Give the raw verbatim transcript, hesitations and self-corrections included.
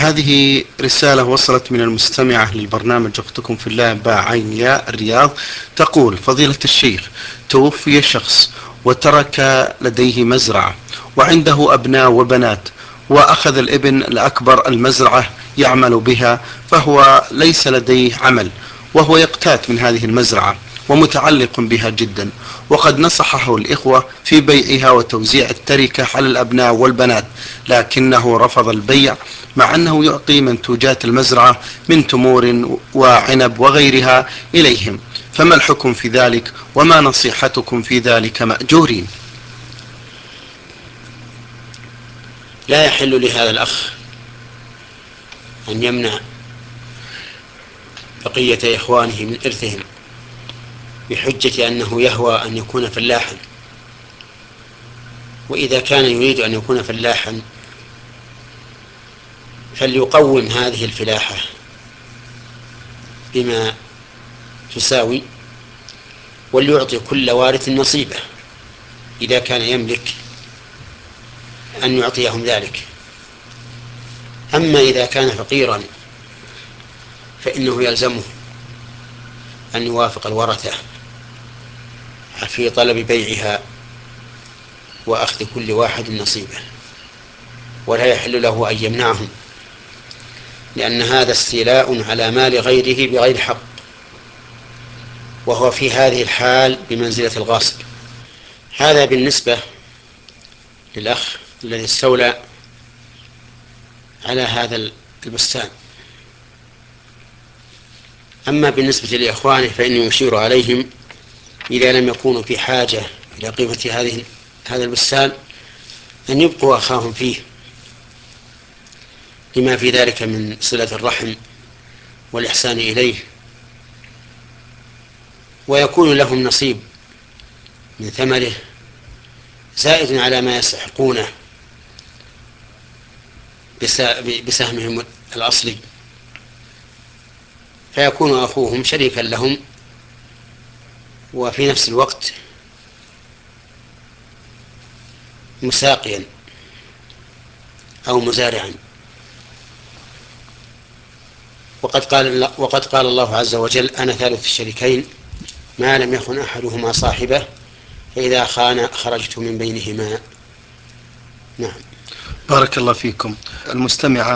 هذه رسالة وصلت من المستمعة للبرنامج أختكم في الله باء عين ياء الرياض، تقول: فضيلة الشيخ، توفي شخص وترك لديه مزرعة وعنده أبناء وبنات، وأخذ الابن الأكبر المزرعة يعمل بها، فهو ليس لديه عمل، وهو يقتات من هذه المزرعة ومتعلق بها جدا، وقد نصحه الإخوة في بيعها وتوزيع التركة على الأبناء والبنات، لكنه رفض البيع مع أنه يعطي منتوجات المزرعة من تمور وعنب وغيرها إليهم، فما الحكم في ذلك وما نصيحتكم في ذلك مأجورين؟ لا يحل لهذا الأخ أن يمنع بقية إخوانه من إرثهم بحجة أنه يهوى أن يكون فلاحا. وإذا كان يريد أن يكون فلاحا فليقوم هذه الفلاحة بما تساوي، وليعطي كل وارث نصيبه إذا كان يملك أن يعطيهم ذلك. أما إذا كان فقيرا فإنه يلزمه أن يوافق الورثة في طلب بيعها وأخذ كل واحد نصيبه، ولا يحل له أن يمنعهم، لأن هذا استيلاء على مال غيره بغير حق، وهو في هذه الحال بمنزلة الغاصب. هذا بالنسبة للأخ الذي استولى على هذا البستان. أما بالنسبة لإخوانه فإني أشير عليهم إذا لم يكونوا في حاجة إلى قيمة هذه هذا البستان أن يبقوا أخاهم فيه، لما في ذلك من صلة الرحم والإحسان إليه، ويكون لهم نصيب من ثمره زائد على ما يستحقونه بسهمهم الأصلي، فيكون أخوهم شريكا لهم وفي نفس الوقت مساقيا أو مزارعا. وقد قال, وقد قال الله عز وجل: أنا ثالث الشريكين ما لم يخن أحدهما صاحبه فإذا خان خرجت من بينهما. نعم. بارك الله فيكم. المستمع